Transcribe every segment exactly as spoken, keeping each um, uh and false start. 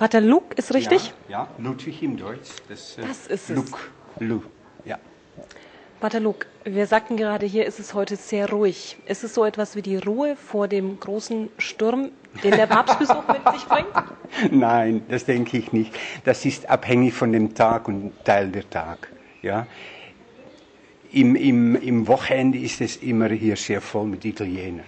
Pater Luc, ist richtig? Ja, ja, Ludwig im Deutsch. Das, äh, das ist es. Luc, Lu, ja. Pater Luc, wir sagten gerade, hier ist es heute sehr ruhig. Ist es so etwas wie die Ruhe vor dem großen Sturm, den der Papstbesuch mit sich bringt? Nein, das denke ich nicht. Das ist abhängig von dem Tag und Teil der Tag. Ja. Im, im, Im Wochenende ist es immer hier sehr voll mit Italienern.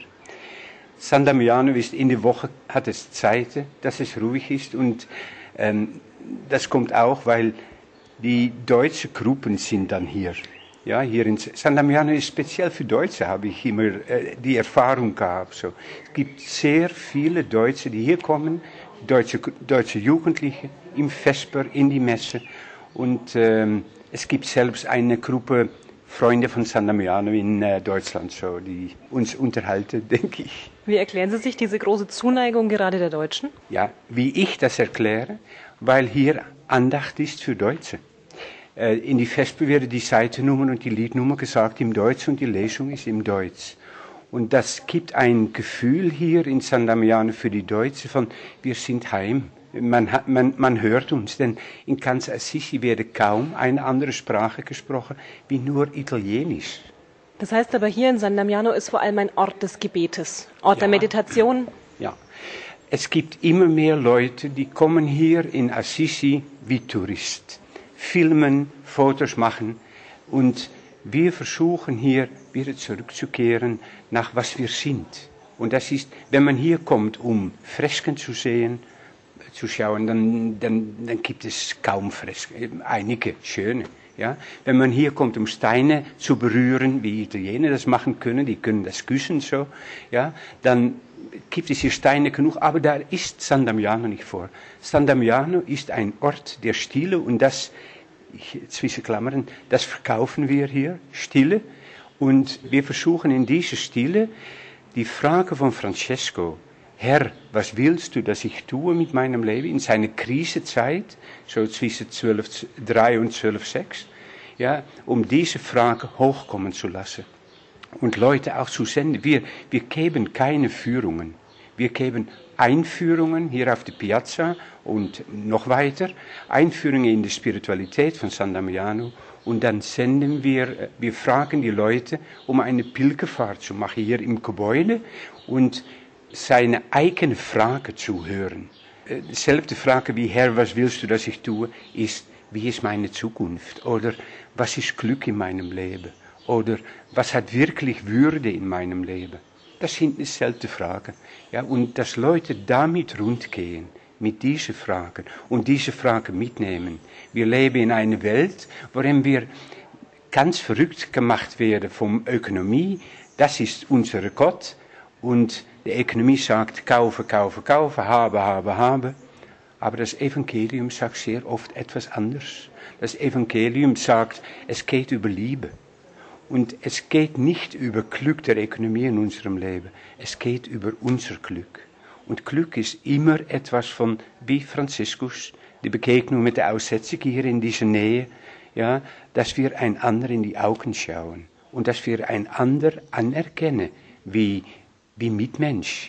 San Damiano ist in der Woche, hat es Zeiten, dass es ruhig ist und ähm, das kommt auch, weil die deutschen Gruppen sind dann hier. Ja, hier in San Damiano ist speziell für Deutsche, habe ich immer äh, die Erfahrung gehabt. So. Es gibt sehr viele Deutsche, die hier kommen, deutsche, deutsche Jugendliche im Vesper, in die Messe. Und ähm, es gibt selbst eine Gruppe Freunde von San Damiano in äh, Deutschland, so, die uns unterhalten, denke ich. Wie erklären Sie sich diese große Zuneigung gerade der Deutschen? Ja, wie ich das erkläre, weil hier Andacht ist für Deutsche. Äh, in die Vesper werden die Seitennummer und die Liednummer gesagt im Deutsch und die Lesung ist im Deutsch. Und das gibt ein Gefühl hier in San Damiano für die Deutschen von, wir sind heim. Man, hat, man, man hört uns, denn in ganz Assisi wird kaum eine andere Sprache gesprochen wie nur Italienisch. Das heißt aber, hier in San Damiano ist vor allem ein Ort des Gebetes, Ort ja. der Meditation. Ja, es gibt immer mehr Leute, die kommen hier in Assisi wie Tourist, filmen, Fotos machen und wir versuchen hier wieder zurückzukehren nach was wir sind. Und das ist, wenn man hier kommt, um Fresken zu sehen, zu schauen, dann, dann, dann gibt es kaum Fresken, einige schöne. Ja? Wenn man hier kommt, um Steine zu berühren, wie Italiener das machen können, die können das küssen so, ja? Dann gibt es hier Steine genug, aber da ist San Damiano nicht vor. San Damiano ist ein Ort der Stille und das, zwischen Klammern, das verkaufen wir hier, Stille. Und wir versuchen in dieser Stille die Frage von Francesco, Herr, was willst du, dass ich tue mit meinem Leben in seiner Krisenzeit, so zwischen zwölf Komma drei und zwölf Komma sechs, ja, um diese Frage hochkommen zu lassen und Leute auch zu senden. Wir, wir geben keine Führungen, wir geben Einführungen hier auf der Piazza und noch weiter, Einführungen in die Spiritualität von San Damiano und dann senden wir, wir fragen die Leute, um eine Pilgerfahrt zu machen hier im Gebäude und seine eigene Frage zu hören. Dieselbe Frage wie, Herr, was willst du, dass ich tue, ist, wie ist meine Zukunft? Oder was ist Glück in meinem Leben? Oder was hat wirklich Würde in meinem Leben? Das sind dieselbe Fragen. Ja, und dass Leute damit rundgehen, mit diesen Fragen und diese Fragen mitnehmen. Wir leben in einer Welt, worin wir ganz verrückt gemacht werden von Ökonomie. Das ist unser Gott. Und die Ökonomie sagt, kaufen, kaufen, kaufen, haben, haben, haben. Aber das Evangelium sagt sehr oft etwas anderes. Das Evangelium sagt, es geht über Liebe. Und es geht nicht über Glück der Ökonomie in unserem Leben. Es geht über unser Glück. Und Glück ist immer etwas von, wie Franziskus, die Begegnung mit der Aussätzigen hier in dieser Nähe, ja, dass wir einander in die Augen schauen. Und dass wir einander anerkennen, wie wie Mitmensch,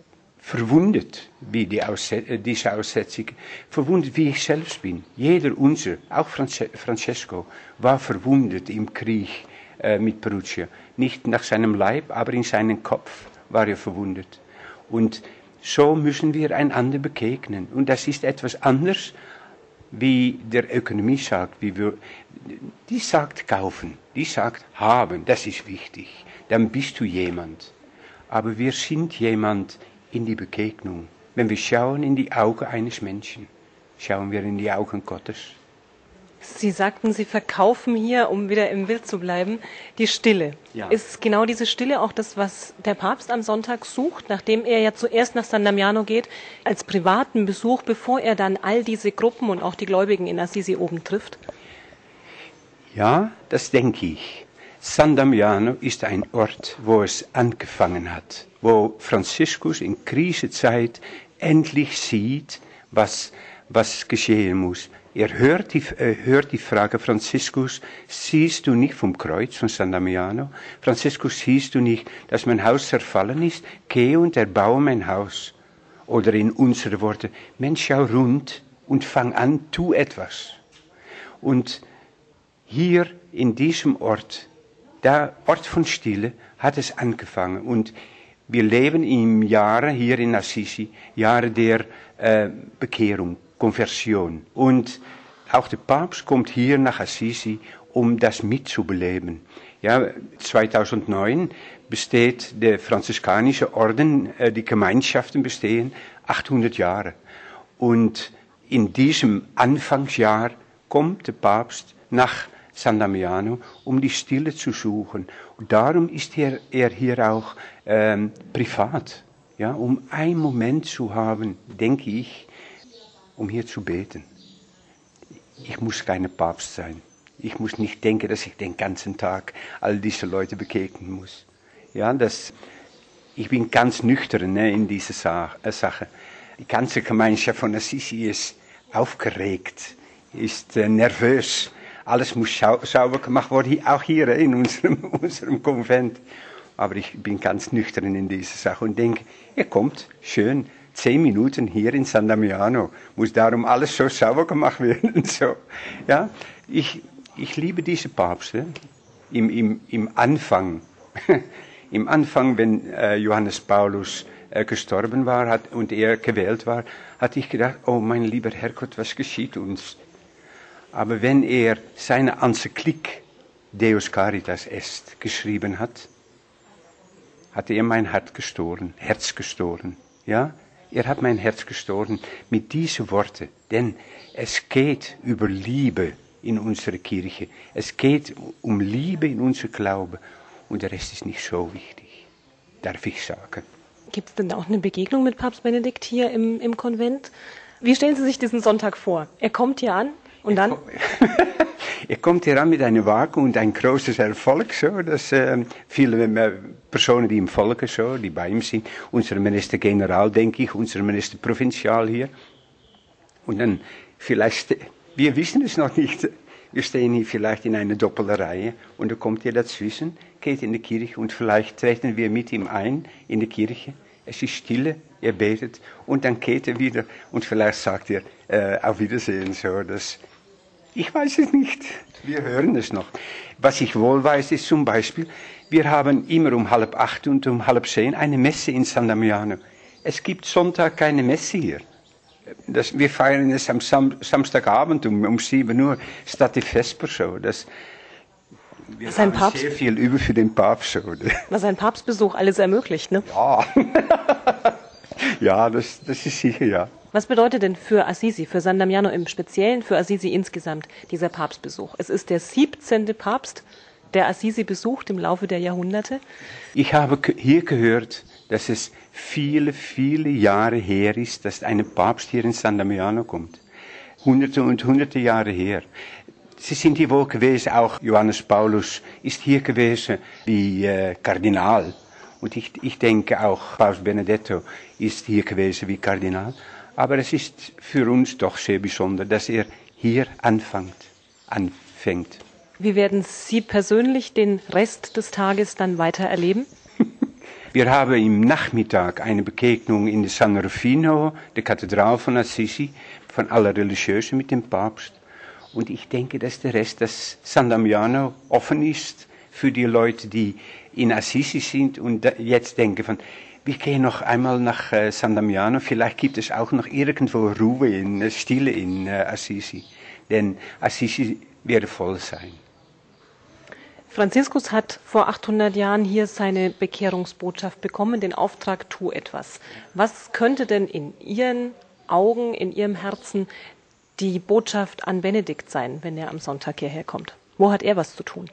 verwundet wie die Ausset diese Aussätzige, verwundet wie ich selbst bin. Jeder unser, auch Frances Francesco, war verwundet im Krieg äh, mit Perugia. Nicht nach seinem Leib, aber in seinem Kopf war er verwundet. Und so müssen wir einander begegnen. Und das ist etwas anderes, wie der Ökonomie sagt. Wie wir, die sagt kaufen, die sagt haben, das ist wichtig. Dann bist du jemand. Aber wir sind jemand in die Begegnung. Wenn wir schauen in die Augen eines Menschen, schauen wir in die Augen Gottes. Sie sagten, Sie verkaufen hier, um wieder im Bild zu bleiben, die Stille. Ja. Ist genau diese Stille auch das, was der Papst am Sonntag sucht, nachdem er ja zuerst nach San Damiano geht, als privaten Besuch, bevor er dann all diese Gruppen und auch die Gläubigen in Assisi oben trifft? Ja, das denke ich. San Damiano ist ein Ort, wo es angefangen hat, wo Franziskus in Krisenzeit endlich sieht, was, was geschehen muss. Er hört die, äh, hört die Frage, Franziskus, siehst du nicht vom Kreuz von San Damiano? Franziskus, siehst du nicht, dass mein Haus zerfallen ist? Geh und erbaue mein Haus. Oder in unsere Worte, Mensch, schau rund und fang an, tu etwas. Und hier in diesem Ort, der Ort von Stille, hat es angefangen. Und wir leben im Jahre hier in Assisi, Jahre der äh, Bekehrung, Konversion. Und auch der Papst kommt hier nach Assisi, um das mitzubeleben. Ja, zweitausendneun besteht der franziskanische Orden, äh, die Gemeinschaften bestehen achthundert Jahre. Und in diesem Anfangsjahr kommt der Papst nach San Damiano, um die Stille zu suchen. Und darum ist er, er hier auch ähm, privat, ja, um einen Moment zu haben, denke ich, um hier zu beten. Ich muss kein Papst sein. Ich muss nicht denken, dass ich den ganzen Tag all diese Leute begegnen muss. Ja, das, ich bin ganz nüchtern, ne, in dieser Sa- äh, Sache. Die ganze Gemeinschaft von Assisi ist aufgeregt, ist äh, nervös. Alles muss schau- sauber gemacht werden, auch hier in unserem, unserem Konvent. Aber ich bin ganz nüchtern in dieser Sache und denke, ihr kommt, schön, zehn Minuten hier in San Damiano, muss darum alles so sauber gemacht werden. So. Ja, ich, ich liebe diese Papste im, im, im Anfang. Im Anfang, wenn äh, Johannes Paulus äh, gestorben war hat und er gewählt war, hatte ich gedacht, oh mein lieber Herrgott, was geschieht uns? Aber wenn er seine Enzyklik Deus Caritas Est geschrieben hat, hatte er mein Herz gestohlen, Herz gestohlen. Ja, er hat mein Herz gestohlen mit diesen Worten, denn es geht über Liebe in unserer Kirche. Es geht um Liebe in unser Glaube und der Rest ist nicht so wichtig, darf ich sagen. Gibt es denn auch eine Begegnung mit Papst Benedikt hier im, im Konvent? Wie stellen Sie sich diesen Sonntag vor? Er kommt hier an und dann? Er kommt hier an mit einem Wagen und ein großes Erfolg, so, dass äh, viele äh, Personen, die ihm folgen, so, die bei ihm sind, unser Minister General, denke ich, unser Minister Provinzial hier. Und dann vielleicht, wir wissen es noch nicht, wir stehen hier vielleicht in einer doppelten Reihe und er kommt hier dazwischen, geht in die Kirche und vielleicht treten wir mit ihm ein in die Kirche. Es ist Stille, er betet und dann geht er wieder und vielleicht sagt er äh, auf Wiedersehen, so, dass ich weiß es nicht. Wir hören es noch. Was ich wohl weiß, ist zum Beispiel, wir haben immer um halb acht und um halb zehn eine Messe in San Damiano. Es gibt Sonntag keine Messe hier. Das, wir feiern es am Sam, Samstagabend um, um sieben Uhr statt die Vesper so. Das, wir Was haben ein Papst, sehr viel über für den Papst. So. Was ein Papstbesuch alles ermöglicht, ne? Ja, ja das, das ist sicher, ja. Was bedeutet denn für Assisi, für San Damiano im Speziellen, für Assisi insgesamt, dieser Papstbesuch? Es ist der siebzehnte Papst, der Assisi besucht im Laufe der Jahrhunderte. Ich habe hier gehört, dass es viele, viele Jahre her ist, dass ein Papst hier in San Damiano kommt. Hunderte und hunderte Jahre her. Sie sind hier wohl gewesen, auch Johannes Paulus ist hier gewesen wie äh, Kardinal. Und ich, ich denke auch Papst Benedetto ist hier gewesen wie Kardinal. Aber es ist für uns doch sehr besonders, dass er hier anfängt, anfängt. Wie werden Sie persönlich den Rest des Tages dann weiter erleben? Wir haben im Nachmittag eine Begegnung in San Rufino, der Kathedrale von Assisi, von allen Religiösen mit dem Papst. Und ich denke, dass der Rest, dass San Damiano offen ist für die Leute, die in Assisi sind und jetzt denken von, wir gehen noch einmal nach äh, San Damiano. Vielleicht gibt es auch noch irgendwo Ruhe, in, äh, Stille in äh, Assisi. Denn Assisi wird voll sein. Franziskus hat vor achthundert Jahren hier seine Bekehrungsbotschaft bekommen, den Auftrag, tu etwas. Was könnte denn in Ihren Augen, in Ihrem Herzen die Botschaft an Benedikt sein, wenn er am Sonntag hierher kommt? Wo hat er was zu tun?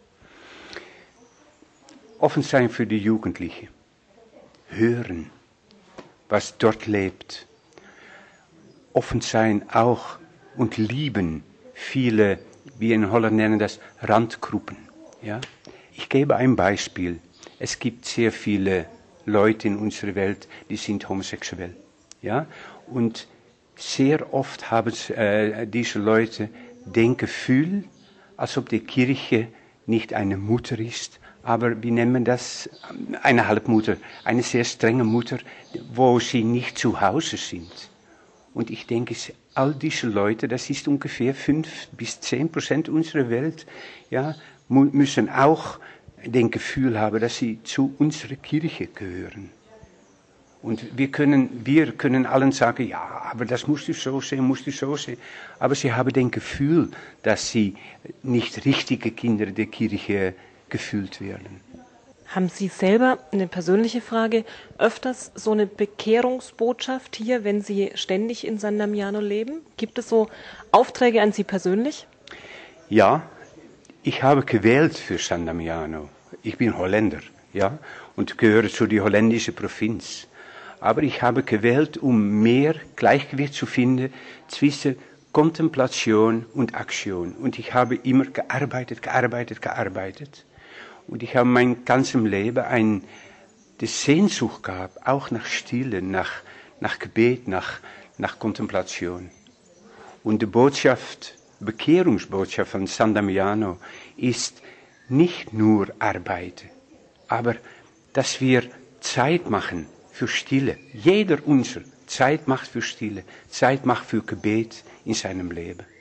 Offen sein für die Jugendlichen. Hören, was dort lebt. Offen sein auch und lieben viele, wie in Holland nennen das, Randgruppen. Ja? Ich gebe ein Beispiel. Es gibt sehr viele Leute in unserer Welt, die sind homosexuell. Ja? Und sehr oft haben äh, diese Leute den Gefühl, als ob die Kirche nicht eine Mutter ist, aber wir nennen das eine Halbmutter, eine sehr strenge Mutter, wo sie nicht zu Hause sind. Und ich denke, all diese Leute, das ist ungefähr fünf bis zehn Prozent unserer Welt, ja, müssen auch den Gefühl haben, dass sie zu unserer Kirche gehören. Und wir können, wir können allen sagen, ja, aber das musst du so sehen, musst du so sehen. Aber sie haben den Gefühl, dass sie nicht richtige Kinder der Kirche gefühlt werden. Haben Sie selber, eine persönliche Frage, öfters so eine Bekehrungsbotschaft hier, wenn Sie ständig in San Damiano leben? Gibt es so Aufträge an Sie persönlich? Ja, ich habe gewählt für San Damiano. Ich bin Holländer, ja, und gehöre zu der holländischen Provinz. Aber ich habe gewählt, um mehr Gleichgewicht zu finden zwischen Kontemplation und Aktion. Und ich habe immer gearbeitet, gearbeitet, gearbeitet. Und ich habe mein ganzes Leben ein, die Sehnsucht gehabt, auch nach Stille, nach, nach Gebet, nach, nach Kontemplation. Und die Botschaft, Bekehrungsbotschaft von San Damiano ist nicht nur Arbeit, aber dass wir Zeit machen für Stille. Jeder unser Zeit macht für Stille, Zeit macht für Gebet in seinem Leben.